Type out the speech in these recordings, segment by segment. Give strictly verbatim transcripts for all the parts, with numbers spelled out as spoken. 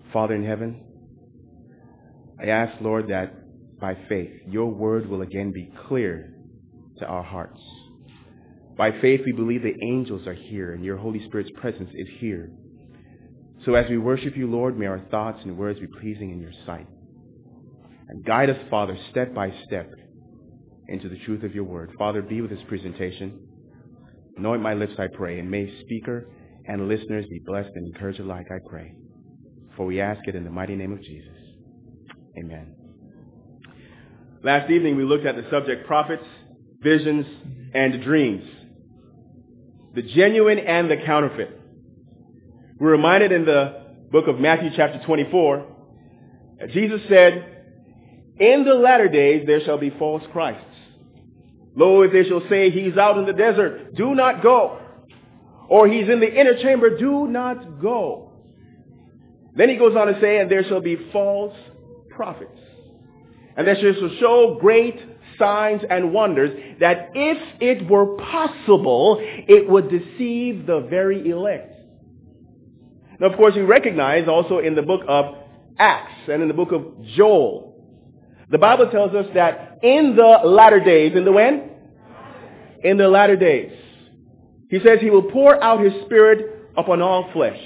Father in heaven, I ask, Lord, that by faith, your word will again be clear to our hearts. By faith, we believe the angels are here and your Holy Spirit's presence is here. So as we worship you, Lord, may our thoughts and words be pleasing in your sight. And guide us, Father, step by step into the truth of your word. Father, be with this presentation. Anoint my lips, I pray, and may speaker and listeners be blessed and encouraged alike, I pray. For we ask it in the mighty name of Jesus. Amen. Last evening, we looked at the subject, prophets, visions, and dreams. The genuine and the counterfeit. We're reminded in the book of Matthew chapter twenty-four, that Jesus said, in the latter days there shall be false Christs. Lo, if they shall say, he's out in the desert, do not go. Or he's in the inner chamber, do not go. Then he goes on to say, and there shall be false prophets. And they shall show great signs and wonders, that if it were possible, it would deceive the very elect. Now, of course, we recognize also in the book of Acts and in the book of Joel, the Bible tells us that in the latter days, in the when? In the latter days, he says he will pour out his spirit upon all flesh.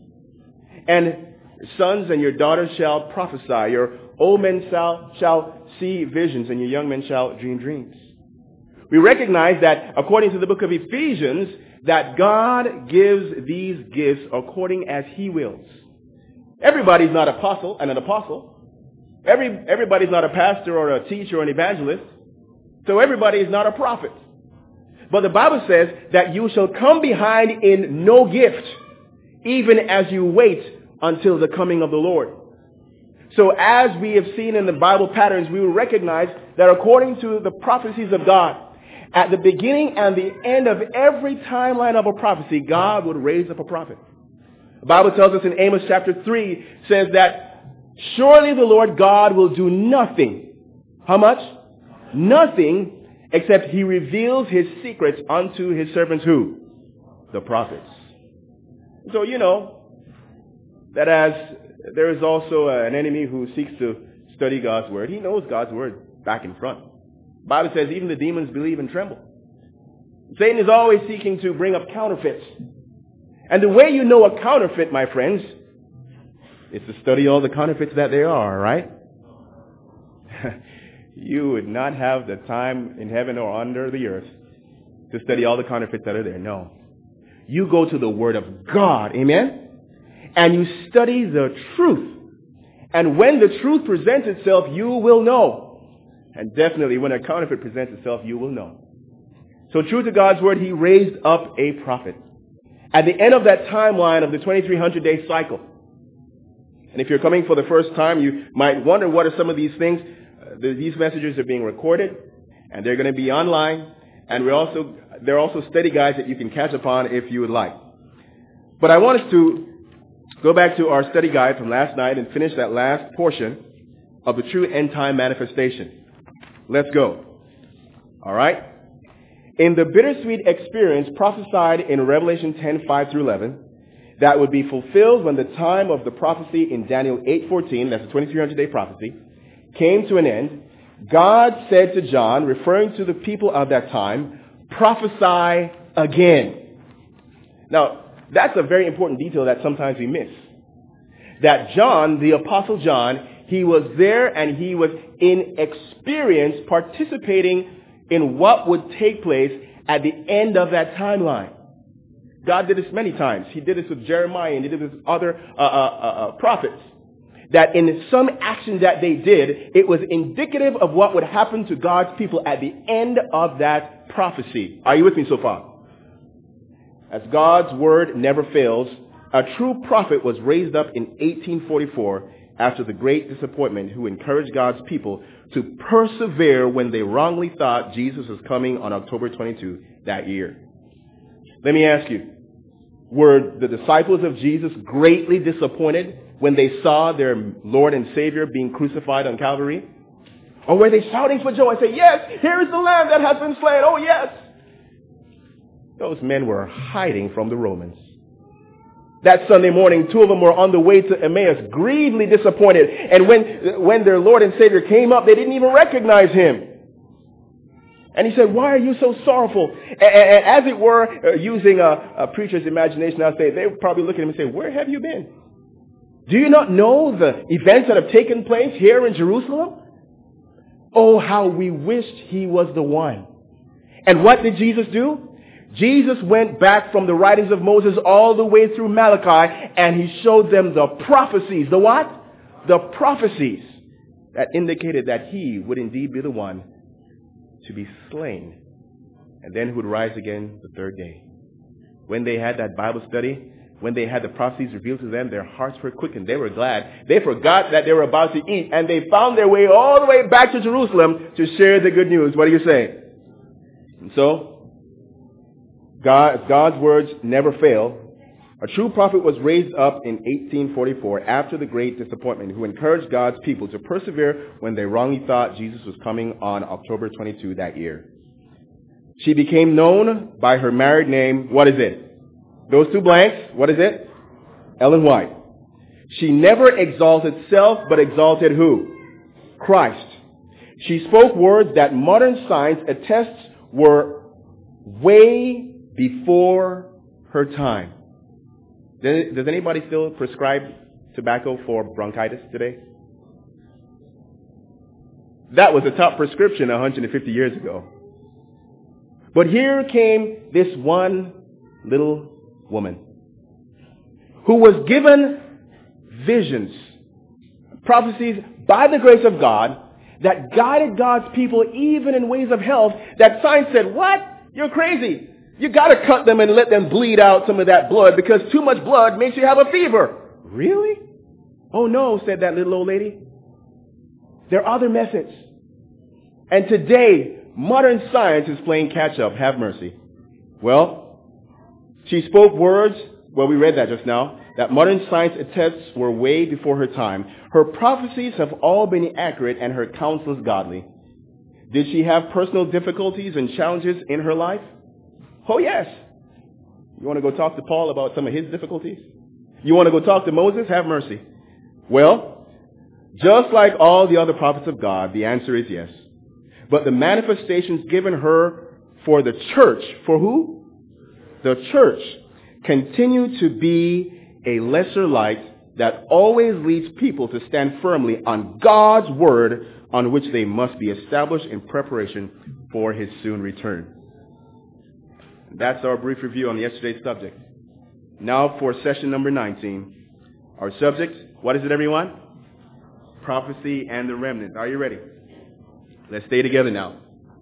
And your sons and your daughters shall prophesy. Your old men shall, shall see visions, and your young men shall dream dreams. We recognize that according to the book of Ephesians, that God gives these gifts according as he wills. Everybody's not apostle and an apostle. Every, everybody's not a pastor or a teacher or an evangelist. So everybody is not a prophet. But the Bible says that you shall come behind in no gift, even as you wait until the coming of the Lord. So as we have seen in the Bible patterns, we will recognize that according to the prophecies of God, at the beginning and the end of every timeline of a prophecy, God would raise up a prophet. The Bible tells us in Amos chapter three, says that surely the Lord God will do nothing. How much? Nothing except he reveals his secrets unto his servants who? The prophets. So you know that as there is also an enemy who seeks to study God's word, he knows God's word back and front. The Bible says even the demons believe and tremble. Satan is always seeking to bring up counterfeits. And the way you know a counterfeit, my friends, is to study all the counterfeits that there are, right? You would not have the time in heaven or under the earth to study all the counterfeits that are there. No. You go to the Word of God, amen? And you study the truth. And when the truth presents itself, you will know. And definitely when a counterfeit presents itself, you will know. So true to God's Word, he raised up a prophet. At the end of that timeline of the twenty-three hundred day cycle. And if you're coming for the first time, you might wonder what are some of these things. Uh, these messages are being recorded, and they're going to be online. And we're also there are also study guides that you can catch upon if you would like. But I want us to go back to our study guide from last night and finish that last portion of the true end time manifestation. Let's go. All right. In the bittersweet experience prophesied in Revelation ten, five through eleven, that would be fulfilled when the time of the prophecy in Daniel eight fourteen, that's the twenty-three hundred day prophecy, came to an end, God said to John, referring to the people of that time, prophesy again. Now, that's a very important detail that sometimes we miss. That John, the Apostle John, he was there and he was in experience participating in what would take place at the end of that timeline. God did this many times. He did this with Jeremiah and he did this with other uh, uh, uh, prophets. That in some action that they did, it was indicative of what would happen to God's people at the end of that prophecy. Are you with me so far? As God's word never fails, a true prophet was raised up in eighteen forty-four after the great disappointment, who encouraged God's people to persevere when they wrongly thought Jesus was coming on October twenty-second that year. Let me ask you, were the disciples of Jesus greatly disappointed when they saw their Lord and Savior being crucified on Calvary? Or were they shouting for joy and say, yes, here is the Lamb that has been slain, oh yes? Those men were hiding from the Romans. That Sunday morning, two of them were on the way to Emmaus, grievedly disappointed. And when, when their Lord and Savior came up, they didn't even recognize him. And he said, why are you so sorrowful? And, and as it were, uh, using a, a preacher's imagination, I'll say, they would probably look at him and say, where have you been? Do you not know the events that have taken place here in Jerusalem? Oh, how we wished he was the one. And what did Jesus do? Jesus went back from the writings of Moses all the way through Malachi, and he showed them the prophecies. The what? The prophecies that indicated that he would indeed be the one to be slain, and then who would rise again the third day. When they had that Bible study, when they had the prophecies revealed to them, their hearts were quickened. They were glad. They forgot that they were about to eat, and they found their way all the way back to Jerusalem to share the good news. What do you say? And so, God, God's words never fail. A true prophet was raised up in eighteen forty-four after the great disappointment, who encouraged God's people to persevere when they wrongly thought Jesus was coming on October twenty-second that year. She became known by her married name. What is it? Those two blanks. What is it? Ellen White. She never exalted self, but exalted who? Christ. She spoke words that modern science attests were way before her time. Does anybody still prescribe tobacco for bronchitis today? That was a top prescription one hundred fifty years ago. But here came this one little woman who was given visions, prophecies by the grace of God that guided God's people even in ways of health that science said, what? You're crazy. You got to cut them and let them bleed out some of that blood because too much blood makes you have a fever. Really? Oh no, said that little old lady. There are other methods. And today, modern science is playing catch up. Have mercy. Well, she spoke words, well, we read that just now, that modern science attests were way before her time. Her prophecies have all been accurate and her counsel is godly. Did she have personal difficulties and challenges in her life? Oh, yes. You want to go talk to Paul about some of his difficulties? You want to go talk to Moses? Have mercy. Well, just like all the other prophets of God, the answer is yes. But the manifestations given her for the church, for who? The church, continue to be a lesser light that always leads people to stand firmly on God's word on which they must be established in preparation for his soon return. That's our brief review on yesterday's subject. Now for session number nineteen. Our subject, what is it, everyone? Prophecy and the remnant. Are you ready? Let's stay together now.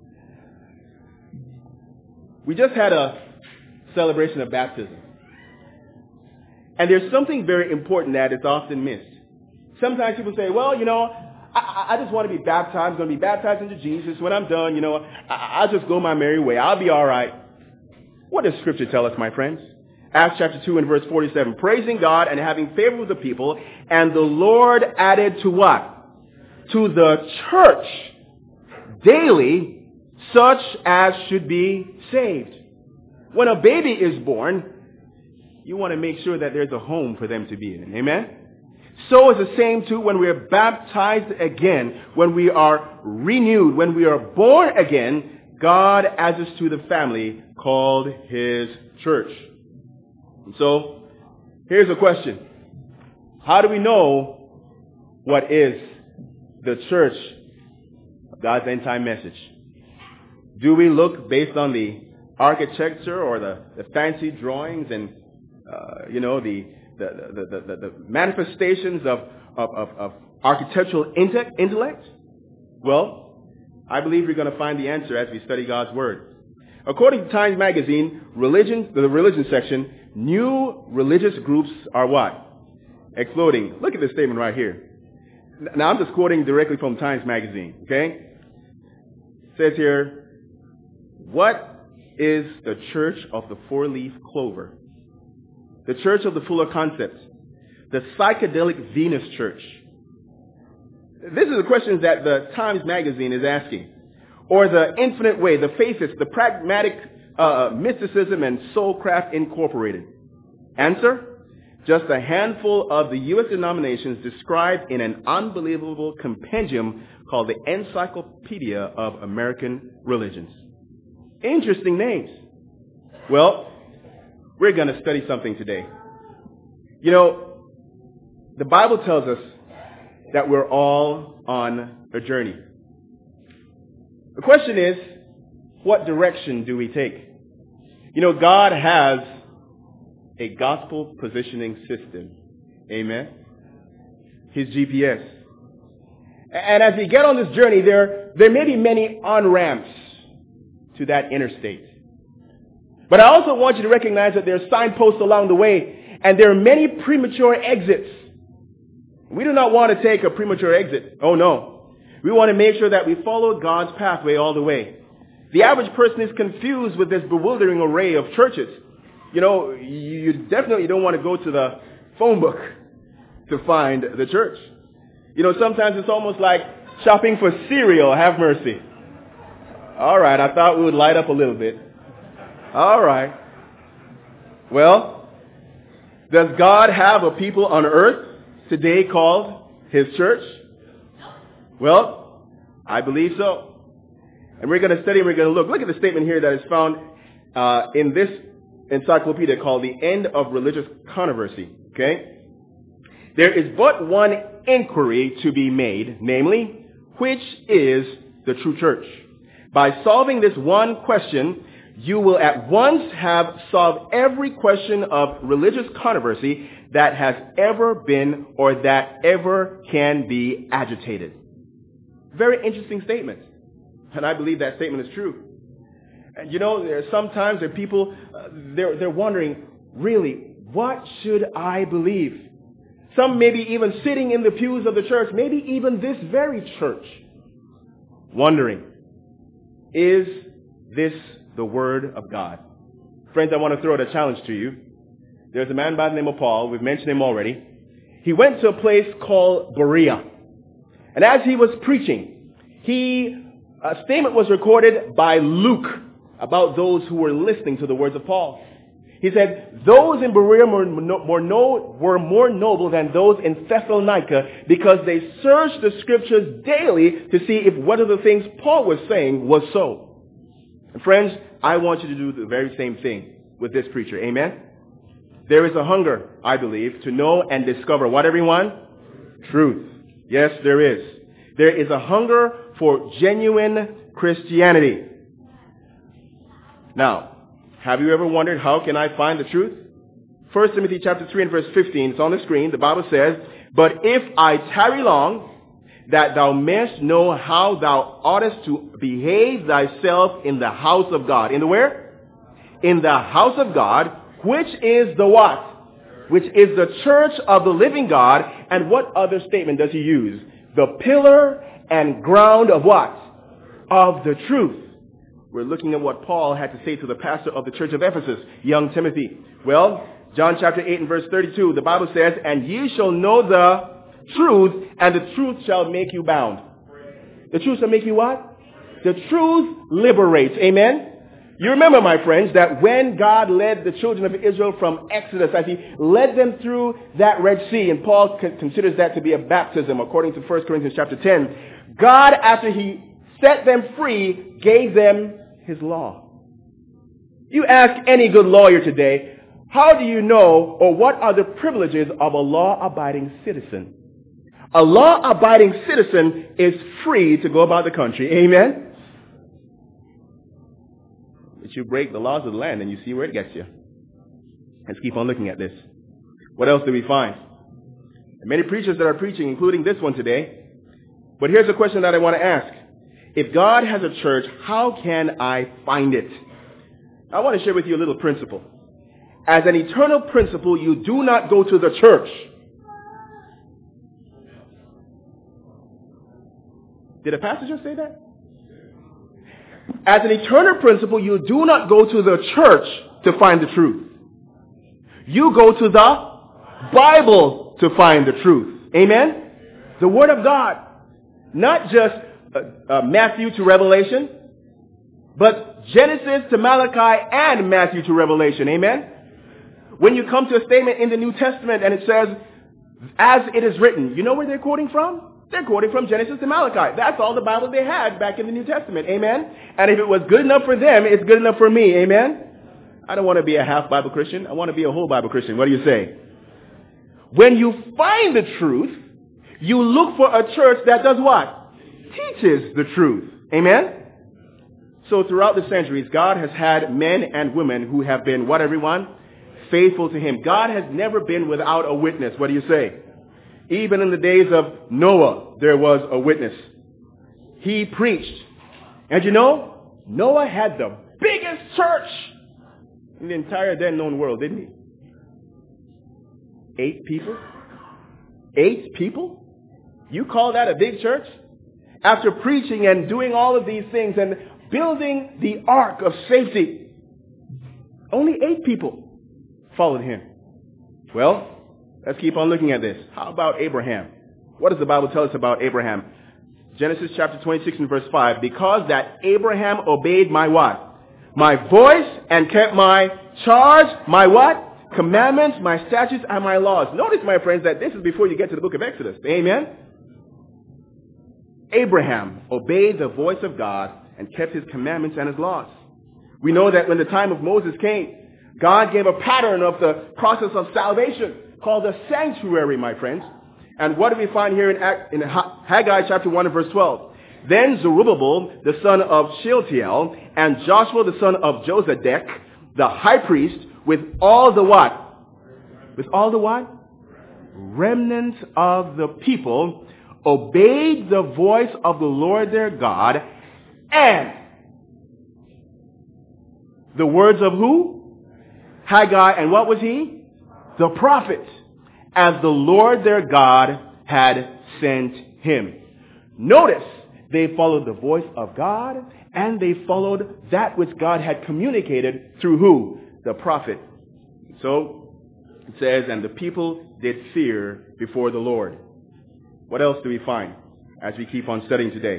We just had a celebration of baptism. And there's something very important that is often missed. Sometimes people say, well, you know, I, I just want to be baptized. I'm going to be baptized into Jesus. When I'm done, you know, I, I'll just go my merry way. I'll be all right. What does Scripture tell us, my friends? Acts chapter two and verse forty-seven. Praising God and having favor with the people. And the Lord added to what? To the church daily such as should be saved. When a baby is born, you want to make sure that there's a home for them to be in. Amen? So is the same too when we are baptized again, when we are renewed, when we are born again, God adds us to the family called his church. And so, here's a question. How do we know what is the church of God's end time message? Do we look based on the architecture or the, the fancy drawings and, uh, you know, the, the, the, the, the manifestations of, of, of, of architectural intellect? Well, I believe we're going to find the answer as we study God's Word. According to Times Magazine, religion, the religion section, new religious groups are what? Exploding. Look at this statement right here. Now, I'm just quoting directly from Times Magazine, okay? It says here, what is the church of the four-leaf clover? The church of the fuller concepts. The psychedelic Venus church. This is the questions that the Times Magazine is asking. Or the infinite way, the faithist, the pragmatic uh, mysticism and soulcraft incorporated. Answer? just a handful of the U S denominations described in an unbelievable compendium called the Encyclopedia of American Religions. Interesting names. Well, we're going to study something today. You know, the Bible tells us that we're all on a journey. The question is, what direction do we take? You know, God has a gospel positioning system. Amen? His G P S. And as we get on this journey, there, there may be many on-ramps to that interstate. But I also want you to recognize that there are signposts along the way, and there are many premature exits. We do not want to take a premature exit. Oh no. We want to make sure that we follow God's pathway all the way. The average person is confused with this bewildering array of churches. You know, you definitely don't want to go to the phone book to find the church. You know, sometimes it's almost like shopping for cereal. Have mercy. All right, I thought we would light up a little bit. All right. Well, does God have a people on earth today called His church? Well, I believe so. And we're going to study and we're going to look. Look at the statement here that is found uh, in this encyclopedia called The End of Religious Controversy. Okay? There is but one inquiry to be made, namely, which is the true church? By solving this one question, you will at once have solved every question of religious controversy that has ever been or that ever can be agitated. Very interesting statement. And I believe that statement is true. And you know, there are sometimes there are people, uh, they're, they're wondering, really, what should I believe? Some maybe even sitting in the pews of the church, maybe even this very church, wondering, is this the Word of God? Friends, I want to throw out a challenge to you. There's a man by the name of Paul. We've mentioned him already. He went to a place called Berea. And as he was preaching, he, a statement was recorded by Luke about those who were listening to the words of Paul. He said, those in Berea were, more no, were more noble than those in Thessalonica because they searched the scriptures daily to see if what of the things Paul was saying was so. And friends, I want you to do the very same thing with this preacher. Amen? There is a hunger, I believe, to know and discover what, everyone? Truth. Yes, there is. There is a hunger for genuine Christianity. Now, have you ever wondered, how can I find the truth? First Timothy chapter three and verse fifteen, it's on the screen. The Bible says, but if I tarry long, that thou mayest know how thou oughtest to behave thyself in the house of God. In the where? In the house of God, which is the what? Which is the church of the living God. And what other statement does he use? The pillar and ground of what? Of the truth. We're looking at what Paul had to say to the pastor of the church of Ephesus, young Timothy. Well, John chapter eight and verse thirty-two, the Bible says, and ye shall know the truth, and the truth shall make you bound. The truth shall make you what? The truth liberates. Amen? You remember, my friends, that when God led the children of Israel from Exodus, as he led them through that Red Sea, and Paul considers that to be a baptism, according to First Corinthians chapter ten, God, after he set them free, gave them his law. You ask any good lawyer today, how do you know or what are the privileges of a law-abiding citizen? A law-abiding citizen is free to go about the country. Amen? But you break the laws of the land and you see where it gets you. Let's keep on looking at this. What else do we find? Many preachers that are preaching, including this one today. But here's a question that I want to ask. If God has a church, how can I find it? I want to share with you a little principle. As an eternal principle, you do not go to the church. Did a pastor just say that? As an eternal principle, you do not go to the church to find the truth. You go to the Bible to find the truth. Amen? The Word of God. Not just uh, uh, Matthew to Revelation, but Genesis to Malachi and Matthew to Revelation. Amen? When you come to a statement in the New Testament and it says, as it is written, you know where they're quoting from? They're quoting from Genesis to Malachi. That's all the Bible they had back in the New Testament. Amen? And if it was good enough for them, it's good enough for me. Amen? I don't want to be a half Bible Christian. I want to be a whole Bible Christian. What do you say? When you find the truth, you look for a church that does what? Teaches the truth. Amen? So throughout the centuries, God has had men and women who have been, what everyone? Faithful to him. God has never been without a witness. What do you say? Even in the days of Noah, there was a witness. He preached. And you know, Noah had the biggest church in the entire then known world, didn't he? Eight people? Eight people? You call that a big church? After preaching and doing all of these things and building the ark of safety, only eight people followed him. Well, let's keep on looking at this. How about Abraham? What does the Bible tell us about Abraham? Genesis chapter twenty-six and verse five. Because that Abraham obeyed my what? My voice and kept my charge, my what? Commandments, my statutes, and my laws. Notice, my friends, that this is before you get to the book of Exodus. Amen? Abraham obeyed the voice of God and kept his commandments and his laws. We know that when the time of Moses came, God gave a pattern of the process of salvation called the sanctuary, my friends. And what do we find here in, in Haggai chapter one and verse twelve? Then Zerubbabel, the son of Shealtiel, and Joshua, the son of Josedek, the high priest, with all the what? With all the what? Remnants of the people obeyed the voice of the Lord their God and the words of who? Haggai. And what was he? The prophet, as the Lord their God had sent him. Notice, they followed the voice of God and they followed that which God had communicated through who? The prophet. So it says, and the people did fear before the Lord. What else do we find as we keep on studying today?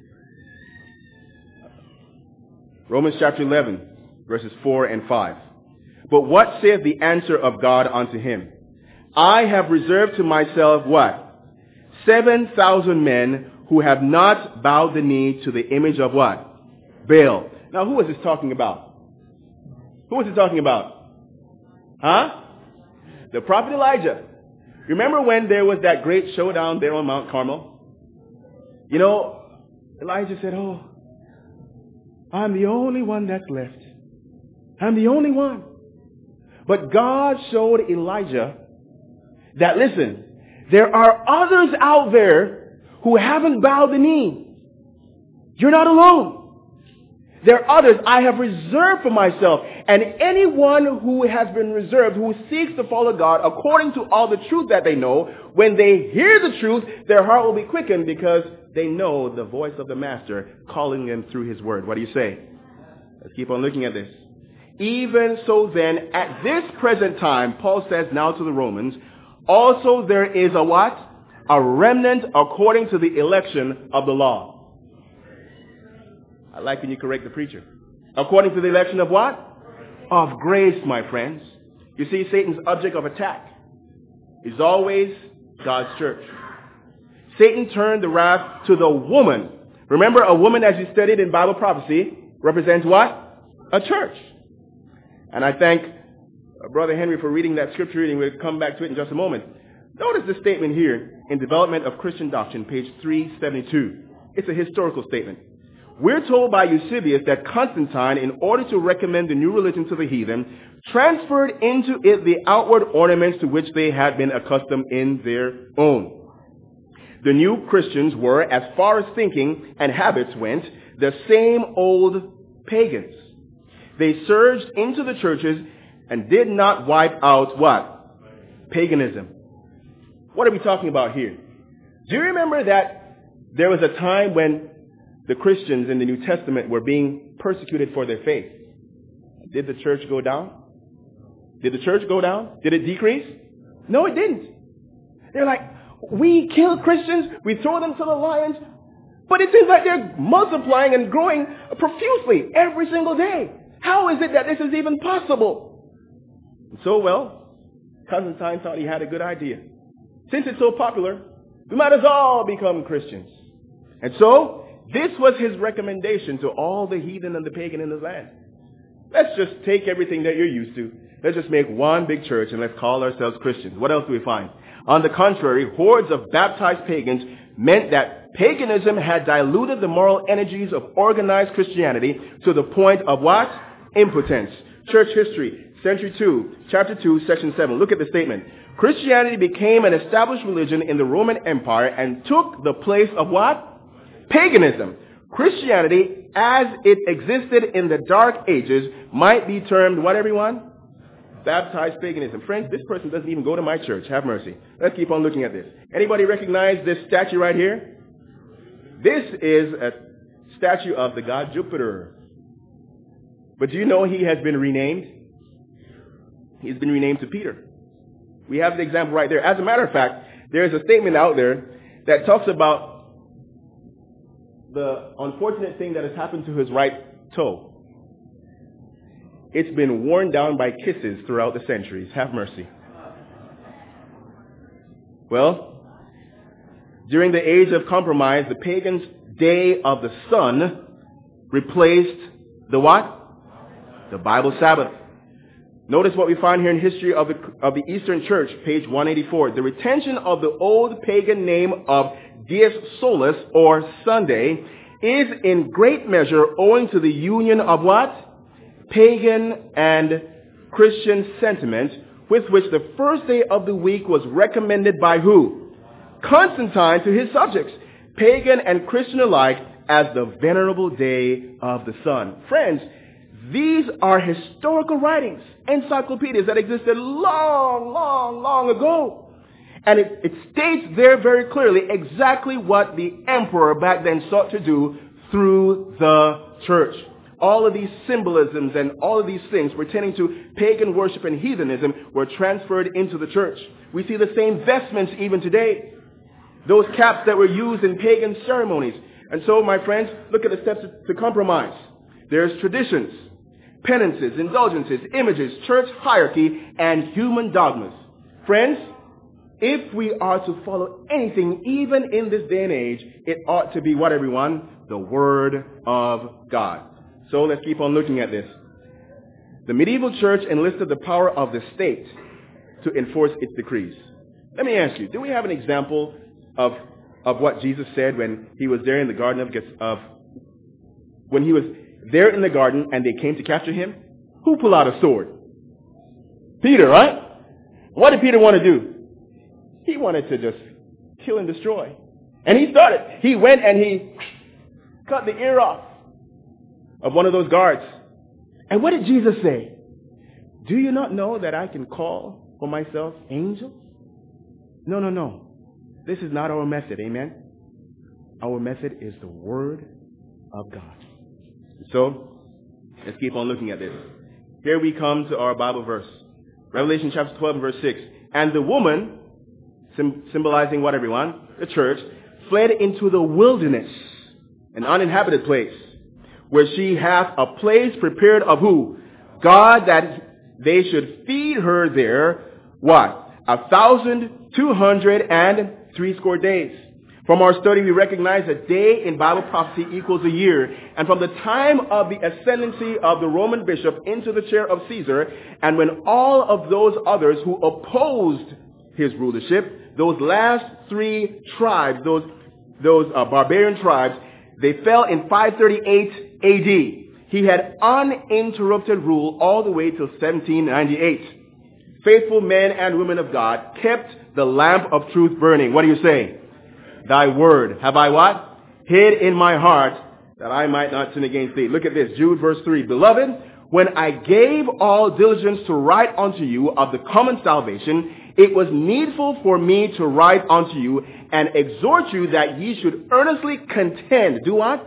Romans chapter eleven, verses four and five. But what saith the answer of God unto him? I have reserved to myself what? Seven thousand men who have not bowed the knee to the image of what? Baal. Now who is this talking about? Who is he talking about? Huh? The prophet Elijah. Remember when there was that great showdown there on Mount Carmel? You know, Elijah said, oh, I'm the only one that's left. I'm the only one. But God showed Elijah that, listen, there are others out there who haven't bowed the knee. You're not alone. There are others I have reserved for myself. And anyone who has been reserved, who seeks to follow God according to all the truth that they know, when they hear the truth, their heart will be quickened because they know the voice of the Master calling them through his word. What do you say? Let's keep on looking at this. Even so then, at this present time, Paul says now to the Romans, also there is a what? A remnant according to the election of the law. I like when you correct the preacher. According to the election of what? Of grace, my friends. You see, Satan's object of attack is always God's church. Satan turned the wrath to the woman. Remember, a woman, as you studied in Bible prophecy, represents what? A church. And I thank Brother Henry for reading that scripture reading. We'll come back to it in just a moment. Notice the statement here in Development of Christian Doctrine, page three seventy-two. It's a historical statement. We're told by Eusebius that Constantine, in order to recommend the new religion to the heathen, transferred into it the outward ornaments to which they had been accustomed in their own. The new Christians were, as far as thinking and habits went, the same old pagans. They surged into the churches and did not wipe out what? Paganism. What are we talking about here? Do you remember that there was a time when the Christians in the New Testament were being persecuted for their faith? Did the church go down? Did the church go down? Did it decrease? No, it didn't. They're like, we kill Christians, we throw them to the lions, but it seems like they're multiplying and growing profusely every single day. How is it that this is even possible? And so, well, Constantine thought he had a good idea. Since it's so popular, we might as well become Christians. And so, this was his recommendation to all the heathen and the pagan in the land. Let's just take everything that you're used to. Let's just make one big church and let's call ourselves Christians. What else do we find? On the contrary, hordes of baptized pagans meant that paganism had diluted the moral energies of organized Christianity to the point of what? Impotence. Church history, century two, chapter two, section seven. Look at the statement. Christianity became an established religion in the Roman Empire and took the place of what? Paganism. Christianity, as it existed in the Dark Ages, might be termed what, everyone? Baptized paganism. Friends, this person doesn't even go to my church. Have mercy. Let's keep on looking at this. Anybody recognize this statue right here? This is a statue of the god Jupiter. But do you know he has been renamed? He's been renamed to Peter. We have the example right there. As a matter of fact, there's a statement out there that talks about the unfortunate thing that has happened to his right toe. It's been worn down by kisses throughout the centuries. Have mercy. Well, during the age of compromise, the pagans' day of the sun replaced the what? The Bible Sabbath. Notice what we find here in history of the, of the Eastern Church, page one eighty-four. The retention of the old pagan name of Dies Solis, or Sunday, is in great measure owing to the union of what? Pagan and Christian sentiment, with which the first day of the week was recommended by who? Constantine to his subjects, pagan and Christian alike, as the venerable day of the sun. Friends, these are historical writings, encyclopedias that existed long, long, long ago. And it, it states there very clearly exactly what the emperor back then sought to do through the church. All of these symbolisms and all of these things pertaining to pagan worship and heathenism were transferred into the church. We see the same vestments even today. Those caps that were used in pagan ceremonies. And so, my friends, look at the steps to compromise. There's traditions, penances, indulgences, images, church hierarchy, and human dogmas. Friends, if we are to follow anything, even in this day and age, it ought to be what, everyone? The Word of God. So let's keep on looking at this. The medieval church enlisted the power of the state to enforce its decrees. Let me ask you, do we have an example of, of what Jesus said when he was there in the garden of, of, when he was there in the garden and they came to capture him? Who pulled out a sword? Peter, right? What did Peter want to do? He wanted to just kill and destroy. And he started. He went and he cut the ear off of one of those guards. And what did Jesus say? Do you not know that I can call for myself angels? No, no, no. This is not our method. Amen? Our method is the Word of God. So, let's keep on looking at this. Here we come to our Bible verse. Revelation chapter twelve, verse six. And the woman, symbolizing what, everyone? The church, fled into the wilderness, an uninhabited place, where she hath a place prepared of who? God, that they should feed her there, what? A thousand two hundred and threescore days. From our study, we recognize a day in Bible prophecy equals a year. And from the time of the ascendancy of the Roman bishop into the chair of Caesar, and when all of those others who opposed his rulership, those last three tribes, those, those uh, barbarian tribes, they fell in five thirty-eight A D. He had uninterrupted rule all the way till seventeen ninety-eight. Faithful men and women of God kept the lamp of truth burning. What do you say? Thy word have I what? Hid in my heart that I might not sin against thee. Look at this, Jude verse three. Beloved, when I gave all diligence to write unto you of the common salvation, it was needful for me to write unto you and exhort you that ye should earnestly contend. Do what?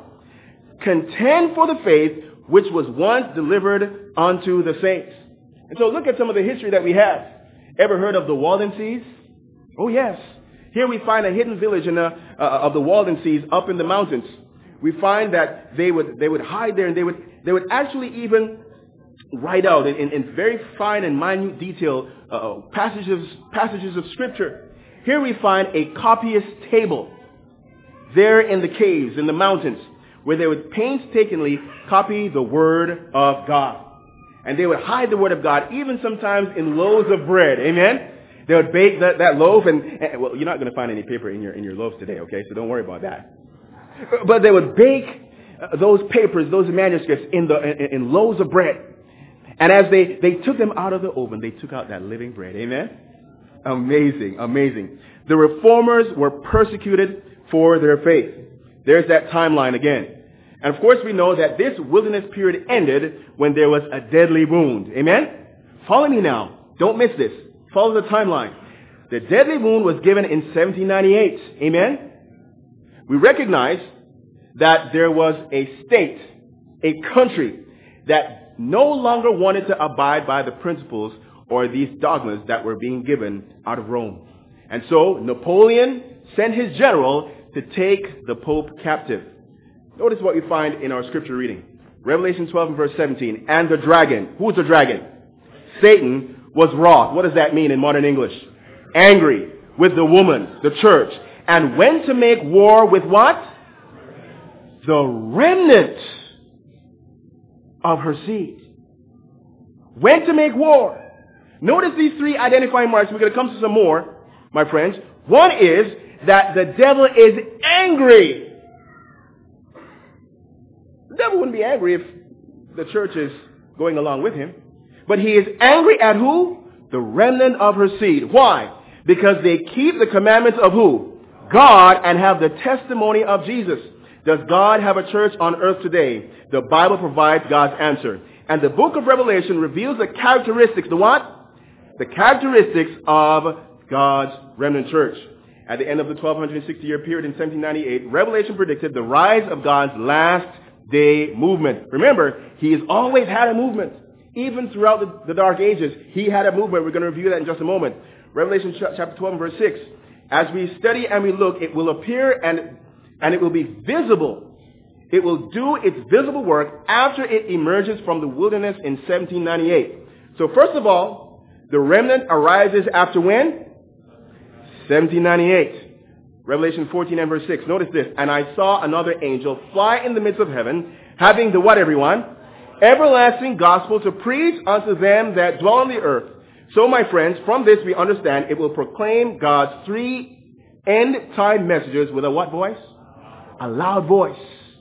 Contend for the faith which was once delivered unto the saints. And so look at some of the history that we have. Ever heard of the Waldenses? Oh yes. Here we find a hidden village in a, uh, of the Waldenses up in the mountains. We find that they would they would hide there, and they would they would actually even write out in, in, in very fine and minute detail uh, passages, passages of Scripture. Here we find a copyist table there in the caves, in the mountains, where they would painstakingly copy the Word of God. And they would hide the Word of God, even sometimes in loaves of bread. Amen? They would bake that, that loaf, and, and, well, you're not going to find any paper in your, in your loaves today, okay? So don't worry about that. But they would bake uh, those papers, those manuscripts, in, the, in, in loaves of bread. And as they, they took them out of the oven, they took out that living bread. Amen? Amazing, amazing. The reformers were persecuted for their faith. There's that timeline again. And of course we know that this wilderness period ended when there was a deadly wound. Amen? Follow me now. Don't miss this. Follow the timeline. The deadly wound was given in seventeen ninety-eight. Amen? We recognize that there was a state, a country that no longer wanted to abide by the principles or these dogmas that were being given out of Rome. And so Napoleon sent his general to take the Pope captive. Notice what we find in our scripture reading. Revelation twelve and verse seventeen. And the dragon. Who's the dragon? Satan was wroth. What does that mean in modern English? Angry with the woman, the church. And went to make war with what? The remnant of her seed. Went to make war. Notice these three identifying marks. We're going to come to some more, my friends. One is that the devil is angry. The devil wouldn't be angry if the church is going along with him. But he is angry at who? The remnant of her seed. Why? Because they keep the commandments of who? God, and have the testimony of Jesus. Does God have a church on earth today? The Bible provides God's answer. And the book of Revelation reveals the characteristics, the what? The characteristics of God's remnant church. At the end of the twelve sixty year period in seventeen ninety-eight, Revelation predicted the rise of God's last day movement. Remember, he has always had a movement. Even throughout the, the dark ages, he had a movement. We're going to review that in just a moment. Revelation chapter twelve verse six. As we study and we look, it will appear and, and it will be visible. It will do its visible work after it emerges from the wilderness in seventeen ninety-eight. So first of all, the remnant arises after when? seventeen ninety-eight. Revelation fourteen and verse six. Notice this. And I saw another angel fly in the midst of heaven, having the what, everyone? Everlasting gospel to preach unto them that dwell on the earth. So, my friends, from this we understand it will proclaim God's three end-time messages with a what voice? A loud voice.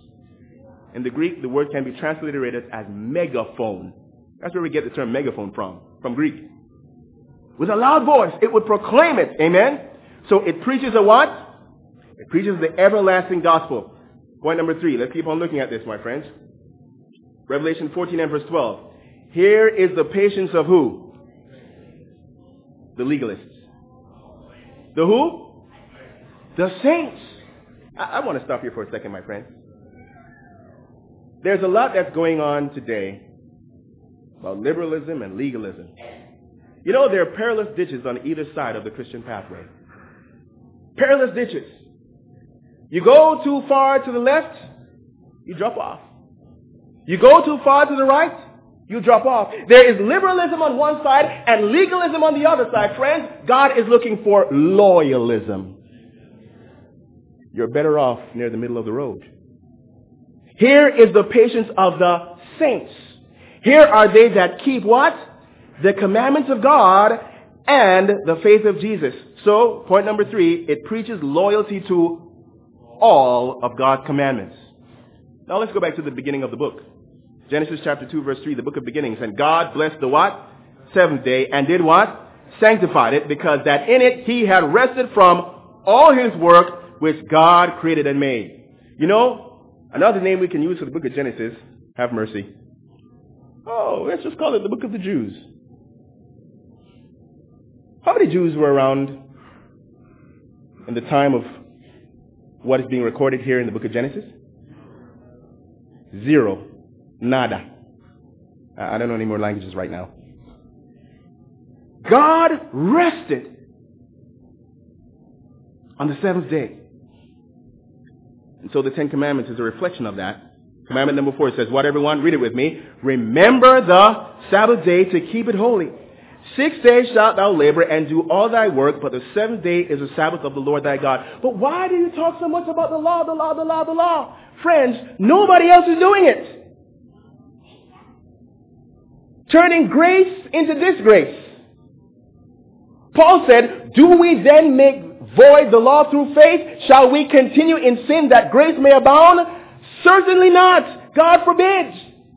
In the Greek, the word can be transliterated as megaphone. That's where we get the term megaphone from, from Greek. With a loud voice, it would proclaim it. Amen? So it preaches a what? It preaches the everlasting gospel. Point number three. Let's keep on looking at this, my friends. Revelation fourteen and verse twelve. Here is the patience of who? The legalists. The who? The saints. I, I want to stop here for a second, my friend. There's a lot that's going on today about liberalism and legalism. You know, there are perilous ditches on either side of the Christian pathway. Perilous ditches. You go too far to the left, you drop off. You go too far to the right, you drop off. There is liberalism on one side and legalism on the other side. Friends, God is looking for loyalism. You're better off near the middle of the road. Here is the patience of the saints. Here are they that keep what? The commandments of God and the faith of Jesus. So, point number three, it preaches loyalty to all of God's commandments. Now let's go back to the beginning of the book. Genesis chapter two verse three, the book of beginnings. And God blessed the what? Seventh day, and did what? Sanctified it, because that in it he had rested from all his work which God created and made. You know, another name we can use for the book of Genesis, have mercy. Oh, let's just call it the book of the Jews. How many Jews were around in the time of what is being recorded here in the book of Genesis? Zero. Nada. I don't know any more languages right now. God rested on the seventh day. And so the Ten Commandments is a reflection of that. Commandment number four says, what everyone? Read it with me. Remember the Sabbath day to keep it holy. Six days shalt thou labor and do all thy work, but the seventh day is the Sabbath of the Lord thy God. But why do you talk so much about the law, the law, the law, the law? Friends, nobody else is doing it. Turning grace into disgrace. Paul said, do we then make void the law through faith? Shall we continue in sin that grace may abound? Certainly not. God forbid.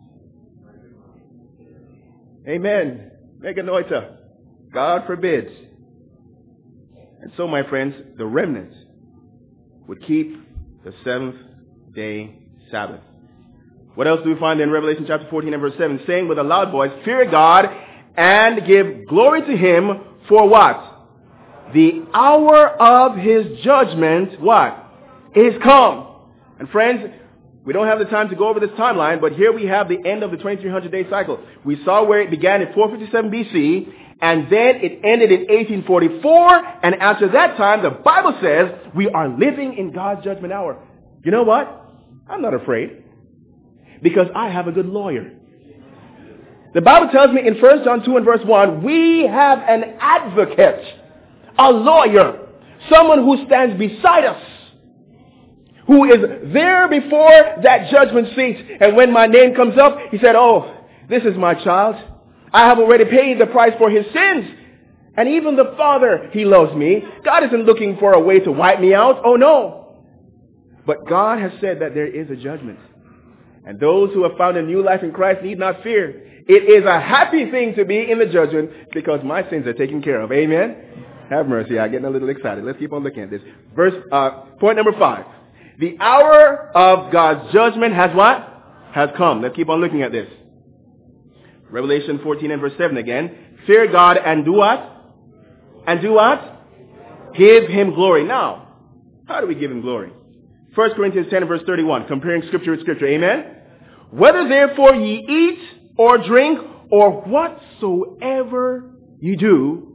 Amen. Meganoita. God forbid. And so, my friends, the remnant would keep the seventh day Sabbath. What else do we find in Revelation chapter fourteen and verse seven? Saying with a loud voice, fear God and give glory to him for what? The hour of his judgment, what? Is come. And friends, we don't have the time to go over this timeline, but here we have the end of the twenty-three hundred day cycle. We saw where it began in four fifty-seven B C, and then it ended in eighteen forty-four, and after that time, the Bible says we are living in God's judgment hour. You know what? I'm not afraid, because I have a good lawyer. The Bible tells me in First John two and verse one, we have an advocate, a lawyer, someone who stands beside us, who is there before that judgment seat. And when my name comes up, he said, oh, this is my child. I have already paid the price for his sins. And even the Father, he loves me. God isn't looking for a way to wipe me out. Oh, no. But God has said that there is a judgment. And those who have found a new life in Christ need not fear. It is a happy thing to be in the judgment because my sins are taken care of. Amen? Have mercy. I'm getting a little excited. Let's keep on looking at this. Verse, uh, point number five. The hour of God's judgment has what? Has come. Let's keep on looking at this. Revelation fourteen and verse seven again. Fear God and do what? And do what? Give him glory. Now, how do we give him glory? First Corinthians ten and verse thirty-one. Comparing scripture with scripture. Amen? Whether therefore ye eat or drink or whatsoever ye do,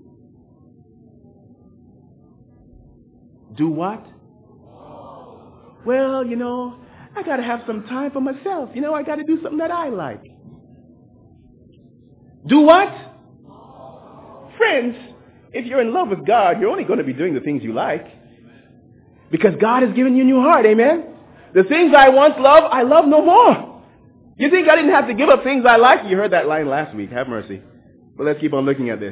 do what? Well, you know, I got to have some time for myself. You know, I got to do something that I like. Do what? Friends, if you're in love with God, you're only going to be doing the things you like. Because God has given you a new heart, amen? The things I once loved, I love no more. You think I didn't have to give up things I like? You heard that line last week. Have mercy. But let's keep on looking at this.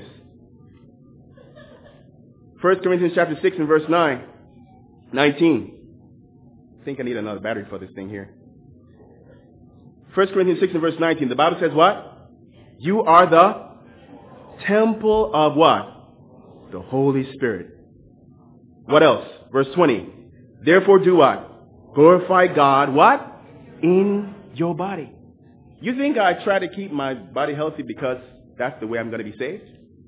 First Corinthians chapter six and verse nine. nineteen. I think I need another battery for this thing here. First Corinthians six and verse nineteen. The Bible says what? You are the temple of what? The Holy Spirit. What else? Verse twenty. Therefore do what? Glorify God, what? In your body. You think I try to keep my body healthy because that's the way I'm going to be saved?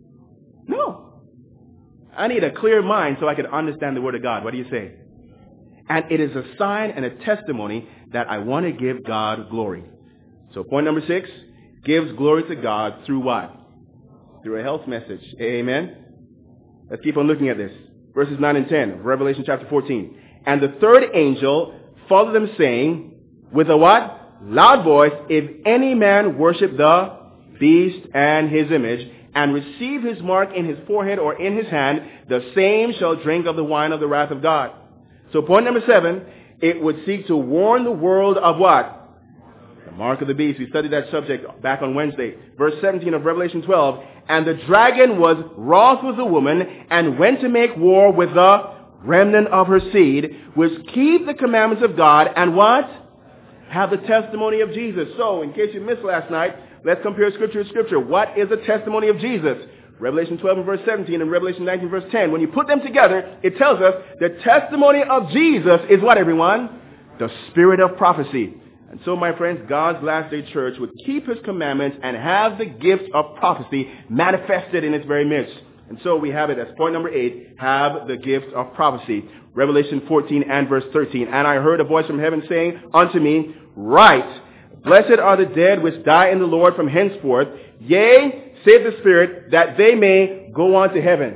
No. I need a clear mind so I can understand the Word of God. What do you say? And it is a sign and a testimony that I want to give God glory. So point number six, gives glory to God through what? Through a health message. Amen? Let's keep on looking at this. Verses nine and ten of Revelation chapter fourteen. And the third angel followed them saying, with a what? Loud voice, if any man worship the beast and his image, and receive his mark in his forehead or in his hand, the same shall drink of the wine of the wrath of God. So point number seven, it would seek to warn the world of what? The mark of the beast. We studied that subject back on Wednesday. Verse seventeen of Revelation twelve. And the dragon was wroth with the woman and went to make war with the remnant of her seed, which keep the commandments of God and what? Have the testimony of Jesus. So, in case you missed last night, let's compare scripture to scripture. What is the testimony of Jesus? Revelation twelve and verse seventeen and Revelation nineteen verse ten. When you put them together, it tells us the testimony of Jesus is what, everyone? The spirit of prophecy. And so, my friends, God's last day church would keep his commandments and have the gift of prophecy manifested in its very midst. And so we have it as point number eight, have the gift of prophecy. Revelation fourteen and verse thirteen. And I heard a voice from heaven saying unto me, write, blessed are the dead which die in the Lord from henceforth. Yea, save the Spirit, that they may go on to heaven.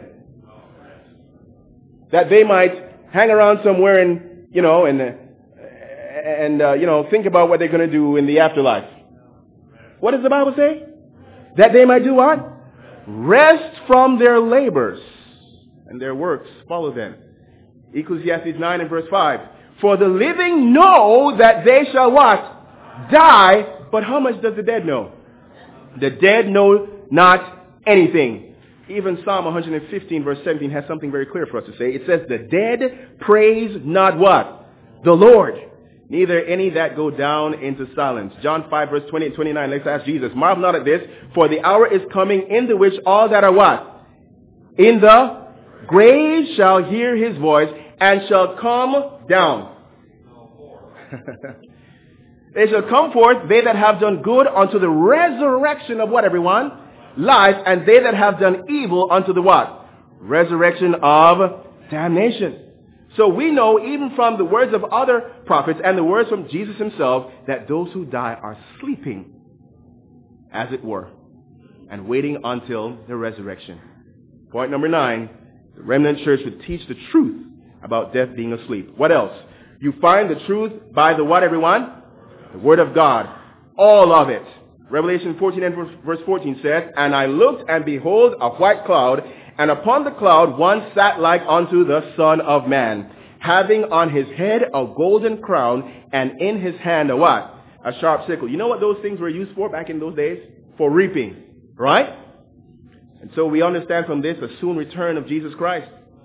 That they might hang around somewhere in, you know, in the, and uh, you know, think about what they're going to do in the afterlife. What does the Bible say? That they might do what? Rest from their labors, and their works follow them. Ecclesiastes nine and verse five. For the living know that they shall what? Die. But how much does the dead know? The dead know not anything. Even Psalm one fifteen verse seventeen has something very clear for us to say. It says, the dead praise not what? The Lord. Neither any that go down into silence. John five verse twenty and twenty-nine. Let's ask Jesus. Marvel not at this, for the hour is coming in the which all that are what? In the grave shall hear his voice and shall come down. They shall come forth, they that have done good, unto the resurrection of what, everyone? Life. And they that have done evil unto the what? Resurrection of damnation. So we know, even from the words of other prophets and the words from Jesus himself, that those who die are sleeping, as it were, and waiting until the resurrection. Point number nine, the remnant church would teach the truth about death being asleep. What else? You find the truth by the what, everyone? The Word of God. All of it. Revelation fourteen and verse fourteen says, and I looked, and behold, a white cloud, and upon the cloud one sat like unto the Son of Man, having on his head a golden crown, and in his hand a what? A sharp sickle. You know what those things were used for back in those days? For reaping. Right? And so we understand from this a soon return of Jesus Christ.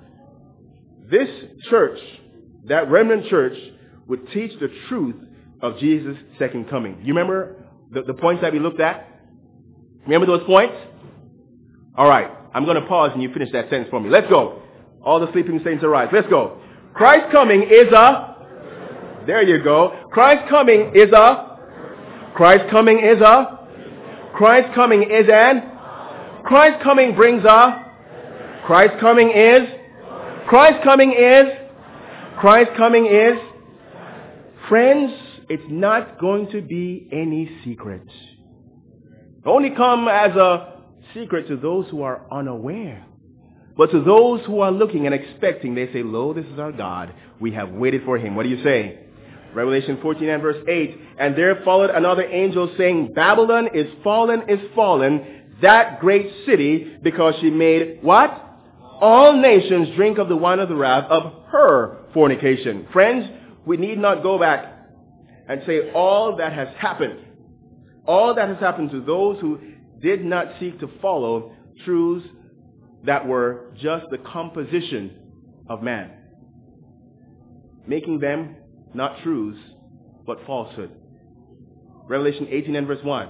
This church, that remnant church, would teach the truth of Jesus' second coming. You remember the, the points that we looked at? Remember those points? All right. I'm going to pause and you finish that sentence for me. Let's go. All the sleeping saints arise. Let's go. Christ's coming is a... There you go. Christ's coming is a... Christ's coming is a... Christ's coming is an... Christ's coming brings a... Christ's coming is... Christ's coming is... Christ's coming is... Friends, it's not going to be any secret. Only come as a secret to those who are unaware. But to those who are looking and expecting, they say, lo, this is our God. We have waited for him. What do you say? Revelation fourteen and verse eight. And there followed another angel saying, Babylon is fallen, is fallen, that great city, because she made what? All nations drink of the wine of the wrath of her fornication. Friends, we need not go back and say all that has happened. All that has happened to those who did not seek to follow truths that were just the composition of man, making them not truths, but falsehood. Revelation eighteen and verse one.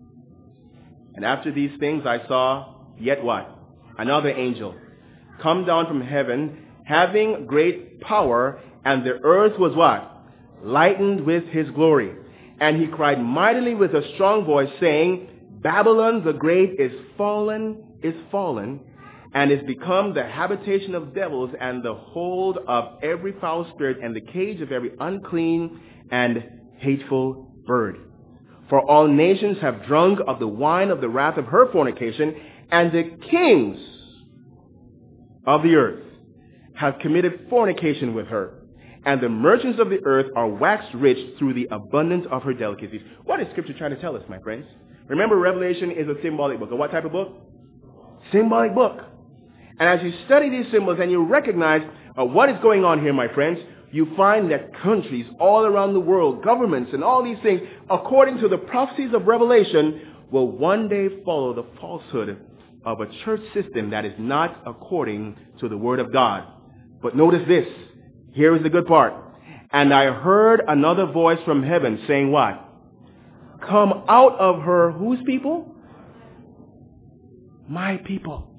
And after these things I saw yet what? Another angel come down from heaven, having great power, and the earth was what? Lightened with his glory. And he cried mightily with a strong voice, saying, Babylon the great is fallen, is fallen, and is become the habitation of devils, and the hold of every foul spirit, and the cage of every unclean and hateful bird. For all nations have drunk of the wine of the wrath of her fornication, and the kings of the earth have committed fornication with her. And the merchants of the earth are waxed rich through the abundance of her delicacies. What is Scripture trying to tell us, my friends? Remember, Revelation is a symbolic book. A what type of book? Symbolic book. And as you study these symbols and you recognize uh, what is going on here, my friends, you find that countries all around the world, governments and all these things, according to the prophecies of Revelation, will one day follow the falsehood of a church system that is not according to the Word of God. But notice this. Here is the good part. And I heard another voice from heaven saying what? Come out of her, whose people? My people.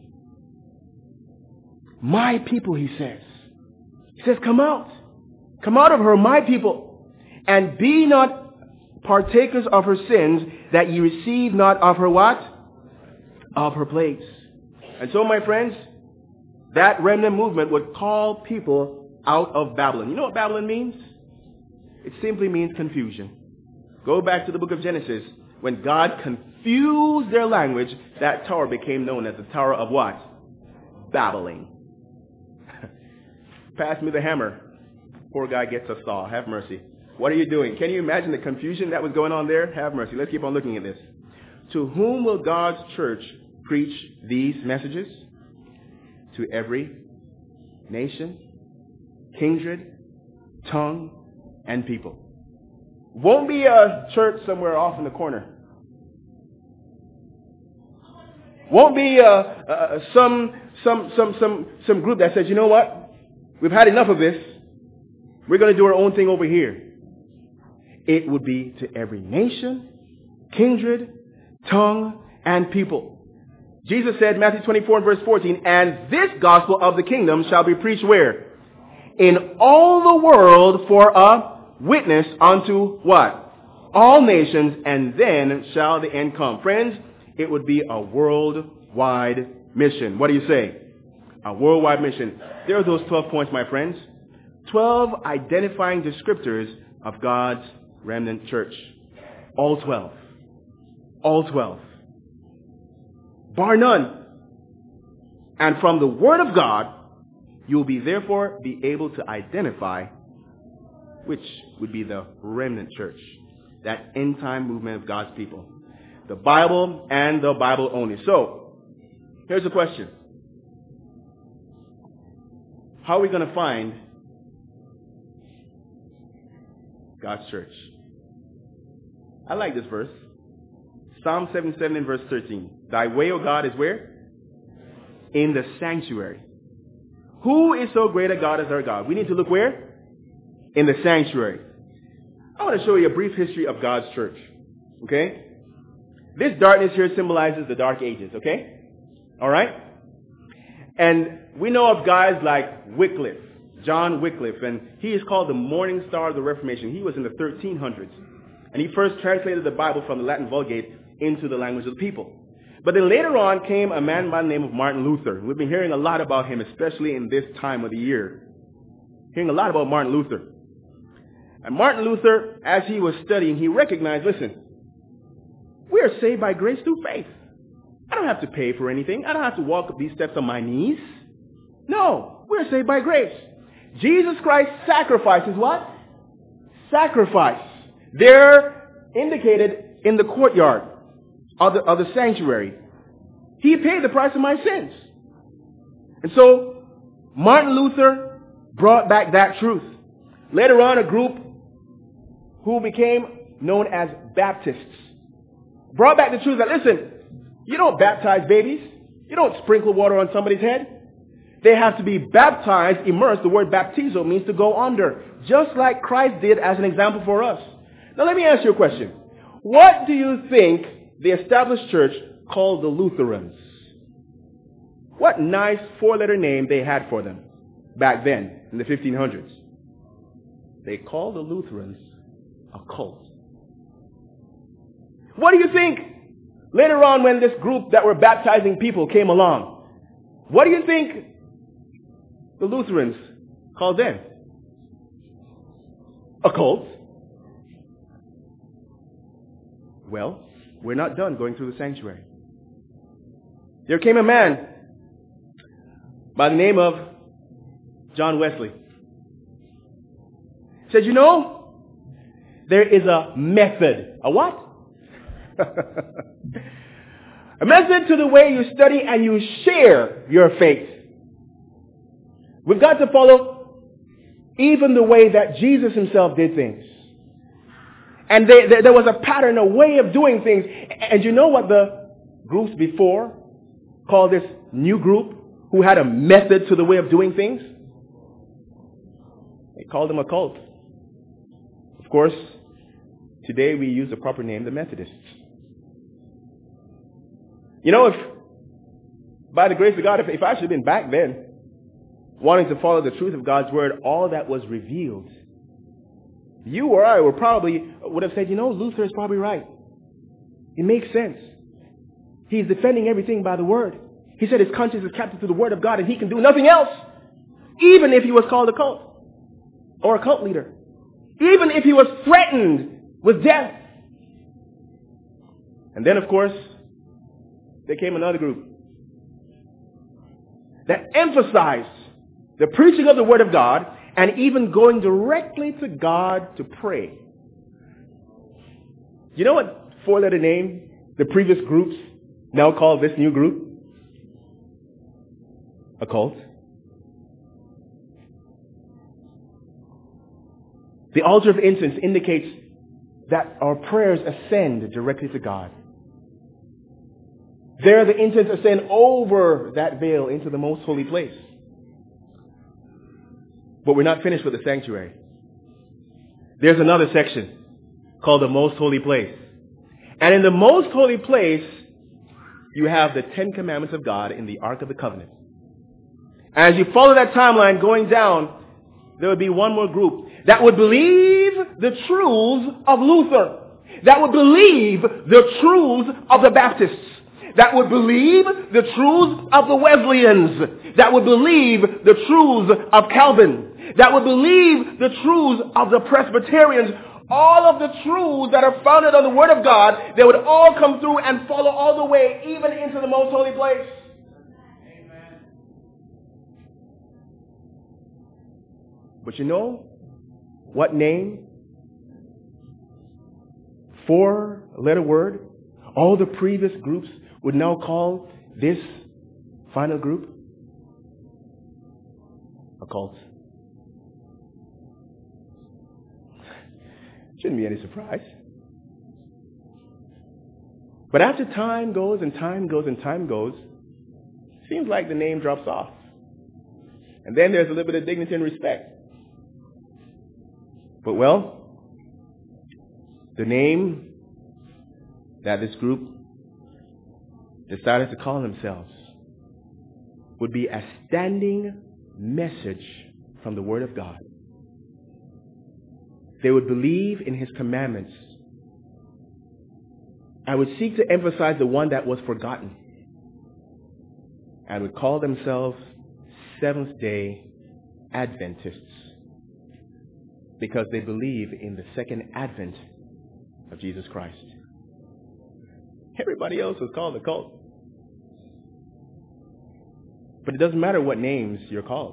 My people, he says. He says, come out. Come out of her, my people. And be not partakers of her sins, that ye receive not of her what? Of her plagues. And so, my friends, that remnant movement would call people out of Babylon. You know what Babylon means? It simply means confusion. Go back to the book of Genesis. When God confused their language, that tower became known as the Tower of what? Babbling. Pass me the hammer. Poor guy gets a saw. Have mercy. What are you doing? Can you imagine the confusion that was going on there? Have mercy. Let's keep on looking at this. To whom will God's church preach these messages? To every nation, kindred, tongue, and people. Won't be a church somewhere off in the corner. Won't be uh, uh, some some some some some group that says, you know what? We've had enough of this. We're going to do our own thing over here. It would be to every nation, kindred, tongue, and people. Jesus said, Matthew twenty-four and verse fourteen, and this gospel of the kingdom shall be preached where? In all the world for a witness unto what? All nations, and then shall the end come. Friends, it would be a worldwide mission. What do you say? A worldwide mission. There are those twelve points, my friends. twelve identifying descriptors of God's remnant church. All twelve. All twelve. Bar none. And from the Word of God, you will be therefore be able to identify which would be the remnant church. That end time movement of God's people. The Bible and the Bible only. So, here's the question. How are we going to find God's church? I like this verse. Psalm seventy-seven and verse thirteen. Thy way, O God, is where? In the sanctuary. Who is so great a God as our God? We need to look where? In the sanctuary. I want to show you a brief history of God's church. Okay? This darkness here symbolizes the dark ages. Okay? All right? And we know of guys like Wycliffe, John Wycliffe, and he is called the morning star of the Reformation. He was in the thirteen hundreds. And he first translated the Bible from the Latin Vulgate into the language of the people. But then later on came a man by the name of Martin Luther. We've been hearing a lot about him, especially in this time of the year. Hearing a lot about Martin Luther. And Martin Luther, as he was studying, he recognized, listen, we are saved by grace through faith. I don't have to pay for anything. I don't have to walk up these steps on my knees. No, we're saved by grace. Jesus Christ sacrifices what? Sacrifice. They're indicated in the courtyard of the, of the sanctuary. He paid the price of my sins. And so, Martin Luther brought back that truth. Later on, a group who became known as Baptists brought back the truth that, listen, you don't baptize babies. You don't sprinkle water on somebody's head. They have to be baptized, immersed. The word baptizo means to go under, just like Christ did as an example for us. Now let me ask you a question. What do you think the established church called the Lutherans? What nice four-letter name they had for them back then in the fifteen hundreds. They called the Lutherans a cult. What do you think later on when this group that were baptizing people came along? What do you think the Lutherans called them? A cult. Well, we're not done going through the sanctuary. There came a man by the name of John Wesley. He said, you know, there is a method. A what? A method to the way you study and you share your faith. We've got to follow even the way that Jesus himself did things. And they, they, there was a pattern, a way of doing things. And you know what the groups before called this new group who had a method to the way of doing things? They called them a cult. Of course, today we use the proper name, the Methodists. You know, if by the grace of God, if, if I should have been back then, wanting to follow the truth of God's word, all that was revealed, you or I would probably would have said, you know, Luther is probably right. It makes sense. He's defending everything by the word. He said his conscience is captive to the word of God and he can do nothing else. Even if he was called a cult or a cult leader. Even if he was threatened with death. And then, of course, there came another group that emphasized the preaching of the word of God and even going directly to God to pray. You know what four-letter name the previous groups now call this new group? A cult. The altar of incense indicates that our prayers ascend directly to God. There the incense ascend over that veil into the most holy place. But we're not finished with the sanctuary. There's another section called the most holy place. And in the most holy place, you have the Ten Commandments of God in the Ark of the Covenant. As you follow that timeline going down, there would be one more group that would believe the truths of Luther, that would believe the truths of the Baptists, that would believe the truths of the Wesleyans, that would believe the truths of Calvin, that would believe the truths of the Presbyterians. All of the truths that are founded on the Word of God, they would all come through and follow all the way, even into the most holy place. Amen. But you know what name? Four-letter word. All the previous groups would now call this final group a cult. Shouldn't be any surprise. But after time goes and time goes and time goes, it seems like the name drops off. And then there's a little bit of dignity and respect. But well, the name that this group decided to call themselves would be a standing message from the Word of God. They would believe in His commandments. I would seek to emphasize the one that was forgotten, and would call themselves Seventh-day Adventists, because they believe in the second advent of Jesus Christ. Everybody else was called a cult. But it doesn't matter what names you're called.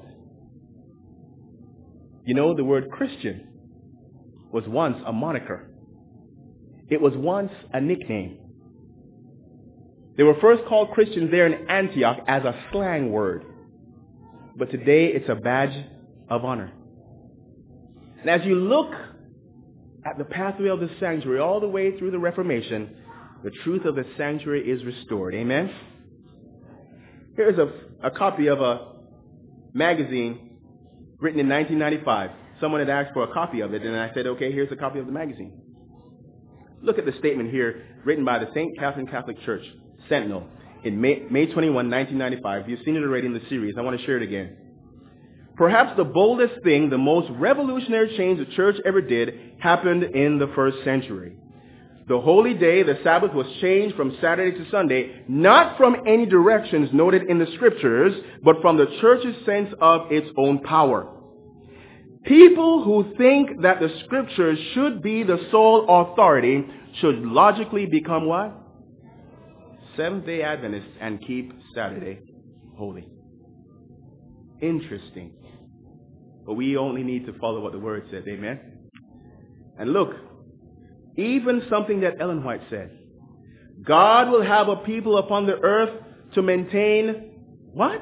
You know, the word Christian was once a moniker. It was once a nickname. They were first called Christians there in Antioch as a slang word. But today it's a badge of honor. And as you look at the pathway of the sanctuary all the way through the Reformation, the truth of the sanctuary is restored. Amen? Here's a, a copy of a magazine written in nineteen ninety-five. Someone had asked for a copy of it, and I said, okay, here's a copy of the magazine. Look at the statement here, written by the Saint Catherine Catholic Church, Sentinel, in May, May twenty-first, nineteen ninety-five. You've seen it already in the series. I want to share it again. Perhaps the boldest thing, the most revolutionary change the church ever did, happened in the first century. The holy day, the Sabbath, was changed from Saturday to Sunday, not from any directions noted in the scriptures, but from the church's sense of its own power. People who think that the scriptures should be the sole authority should logically become what? Seventh-day Adventists and keep Saturday holy. Interesting. But we only need to follow what the Word says. Amen? And look, even something that Ellen White said. God will have a people upon the earth to maintain what?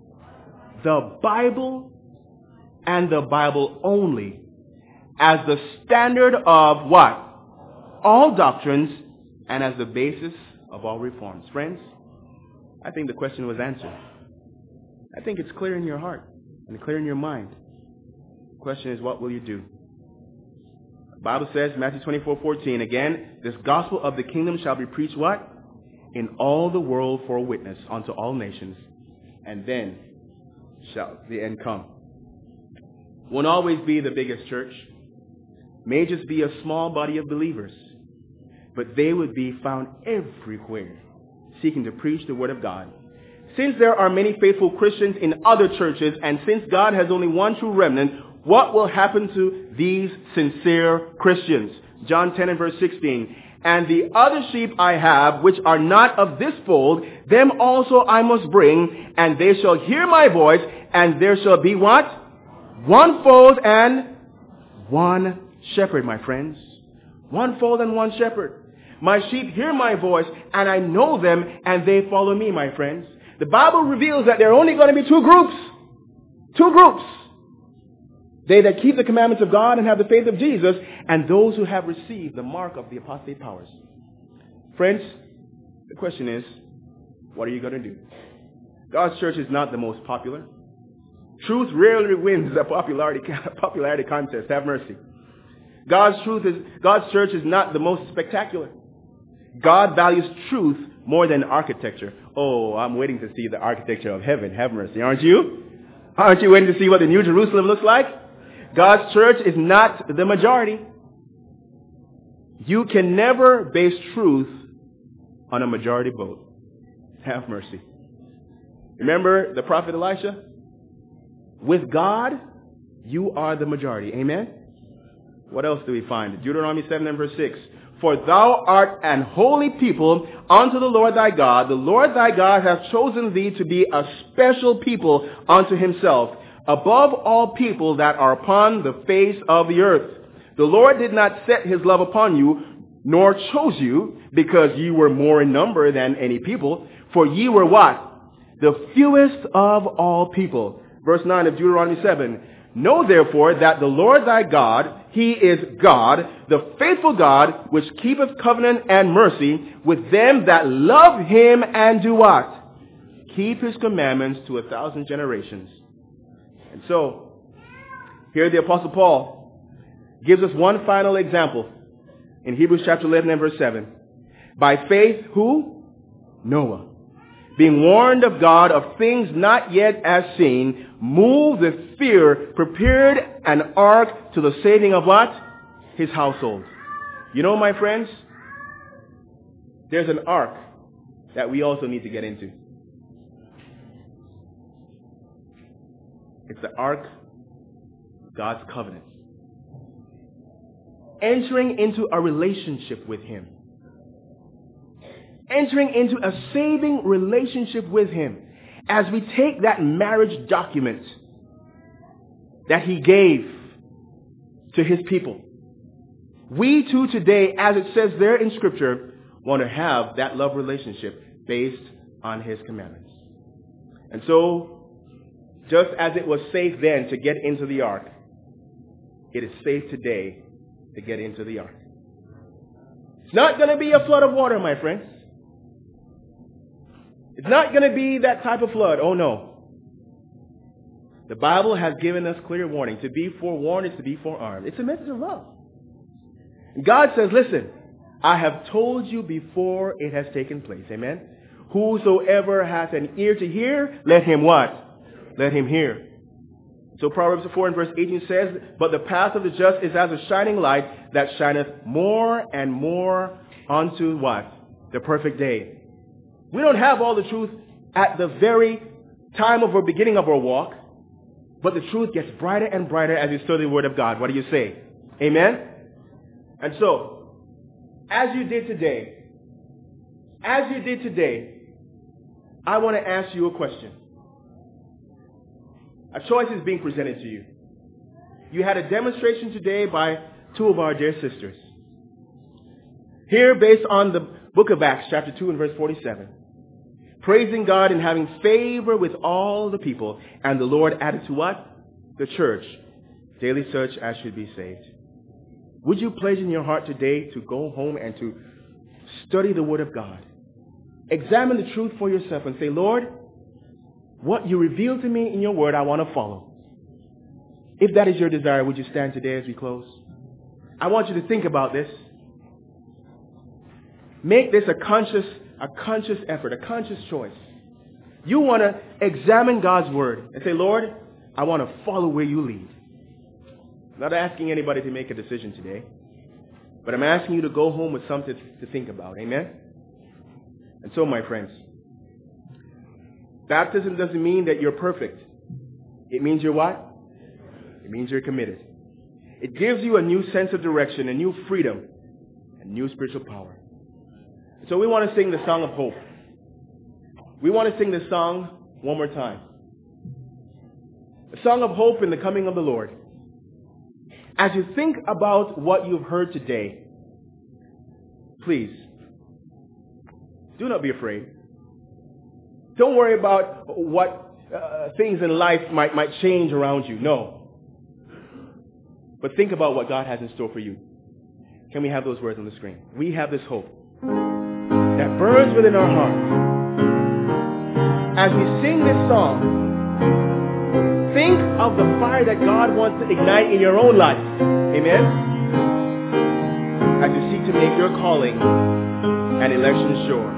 The Bible and the Bible only as the standard of what? All doctrines and as the basis of all reforms. Friends, I think the question was answered. I think it's clear in your heart and clear in your mind. The question is, what will you do? The Bible says, Matthew twenty-four fourteen, again, this gospel of the kingdom shall be preached what? In all the world for a witness unto all nations, and then shall the end come. Won't always be the biggest church. May just be a small body of believers. But they would be found everywhere seeking to preach the word of God. Since there are many faithful Christians in other churches, and since God has only one true remnant, what will happen to these sincere Christians? John ten and verse sixteen. And the other sheep I have, which are not of this fold, them also I must bring, and they shall hear my voice, and there shall be what? One fold and one shepherd, my friends. One fold and one shepherd. My sheep hear my voice, and I know them, and they follow me, my friends. The Bible reveals that there are only going to be two groups. Two groups. They that keep the commandments of God and have the faith of Jesus, and those who have received the mark of the apostate powers. Friends, the question is, what are you going to do? God's church is not the most popular. Truth rarely wins a popularity, popularity contest. Have mercy. God's truth is, God's church is not the most spectacular. God values truth more than architecture. Oh, I'm waiting to see the architecture of heaven. Have mercy, aren't you? Aren't you waiting to see what the New Jerusalem looks like? God's church is not the majority. You can never base truth on a majority vote. Have mercy. Remember the prophet Elisha? With God, you are the majority. Amen? What else do we find? Deuteronomy seven and verse six. For thou art an holy people unto the Lord thy God. The Lord thy God hath chosen thee to be a special people unto himself, above all people that are upon the face of the earth. The Lord did not set his love upon you, nor chose you, because ye were more in number than any people. For ye were what? The fewest of all people. Verse nine of Deuteronomy seven. Know therefore that the Lord thy God, he is God, the faithful God, which keepeth covenant and mercy with them that love him and do what? Keep his commandments to a thousand generations. And so, here the Apostle Paul gives us one final example in Hebrews chapter eleven and verse seven. By faith, who? Noah, being warned of God of things not yet as seen, moved with fear, prepared an ark to the saving of what? His household. You know, my friends, there's an ark that we also need to get into. It's the ark of God's covenant. Entering into a relationship with him. Entering into a saving relationship with him. As we take that marriage document that he gave to his people, we too today, as it says there in Scripture, want to have that love relationship based on his commandments. And so, just as it was safe then to get into the ark, it is safe today to get into the ark. It's not going to be a flood of water, my friends. It's not going to be that type of flood. Oh, no. The Bible has given us clear warning. To be forewarned is to be forearmed. It's a message of love. God says, listen, I have told you before it has taken place. Amen? Whosoever hath an ear to hear, let him what? Let him hear. So Proverbs four and verse eighteen says, but the path of the just is as a shining light that shineth more and more unto what? The perfect day. We don't have all the truth at the very time of our beginning of our walk, but the truth gets brighter and brighter as you study the Word of God. What do you say? Amen? And so, as you did today, as you did today, I want to ask you a question. A choice is being presented to you. You had a demonstration today by two of our dear sisters. Here, based on the book of Acts, chapter two and verse forty-seven. Praising God and having favor with all the people. And the Lord added to what? The church. Daily such as should be saved. Would you pledge in your heart today to go home and to study the Word of God? Examine the truth for yourself and say, Lord, what you reveal to me in your Word, I want to follow. If that is your desire, would you stand today as we close? I want you to think about this. Make this a conscious, a conscious effort, a conscious choice. You want to examine God's Word and say, Lord, I want to follow where you lead. I'm not asking anybody to make a decision today, but I'm asking you to go home with something to think about. Amen? And so, my friends, baptism doesn't mean that you're perfect. It means you're what? It means you're committed. It gives you a new sense of direction, a new freedom, and new spiritual power. So we want to sing the song of hope. We want to sing this song one more time. A song of hope in the coming of the Lord. As you think about what you've heard today, please, do not be afraid. Don't worry about what uh, things in life might, might change around you. No. But think about what God has in store for you. Can we have those words on the screen? We have this hope that burns within our hearts. As we sing this song, think of the fire that God wants to ignite in your own life. Amen? As you seek to make your calling and election sure.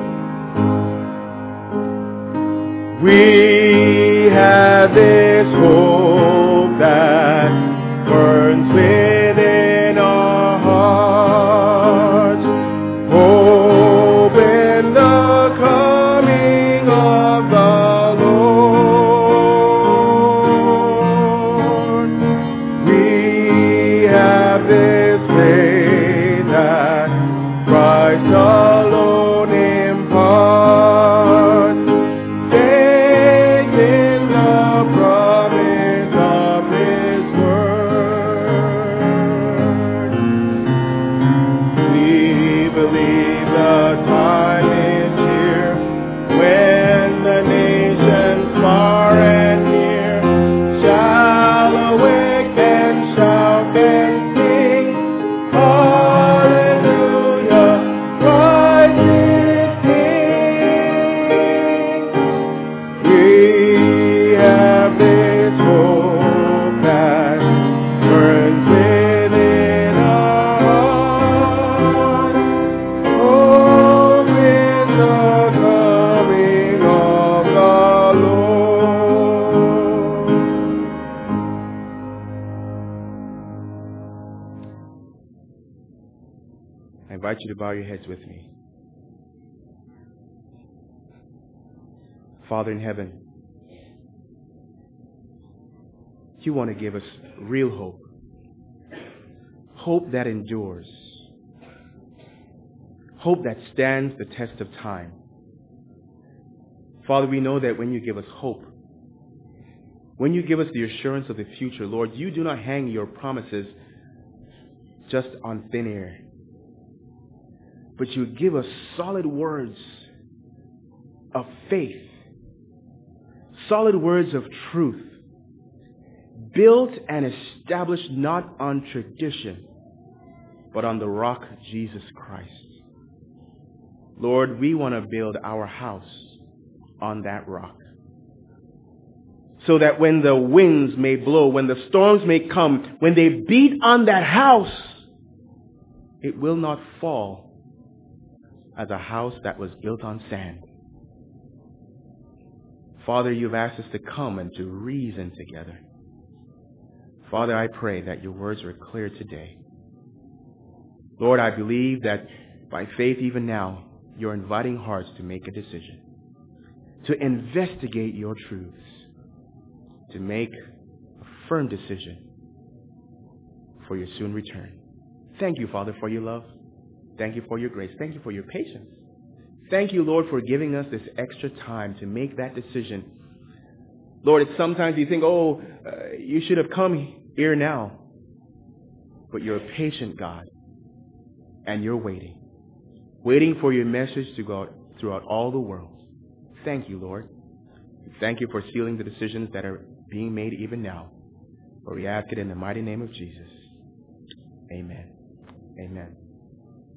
We have this hope that burns within our hearts. Hope in the coming of the Lord. We have this faith that Christ alone imparts. Faith in the promise of His word. We believe the time is here when the nations far and near shall awake and shout and sing, Hallelujah, Christ is King. We have this hope that burns within our hearts. Hope in the coming of the Lord. I invite you to bow your heads with me. Father in heaven, you want to give us real hope. Hope that endures. Hope that stands the test of time. Father, we know that when you give us hope, when you give us the assurance of the future, Lord, you do not hang your promises just on thin air, but you give us solid words of faith, solid words of truth, built and established not on tradition, but on the rock, Jesus Christ. Lord, we want to build our house on that rock, so that when the winds may blow, when the storms may come, when they beat on that house, it will not fall as a house that was built on sand. Father, you've asked us to come and to reason together. Father, I pray that your words are clear today. Lord, I believe that by faith even now, you're inviting hearts to make a decision, to investigate your truths, to make a firm decision for your soon return. Thank you, Father, for your love. Thank you for your grace. Thank you for your patience. Thank you, Lord, for giving us this extra time to make that decision. Lord, it's sometimes you think, oh, uh, you should have come here now. But you're a patient God, and you're waiting. Waiting for your message to go out throughout all the world. Thank you, Lord. Thank you for sealing the decisions that are being made even now. For we ask it in the mighty name of Jesus. Amen. Amen.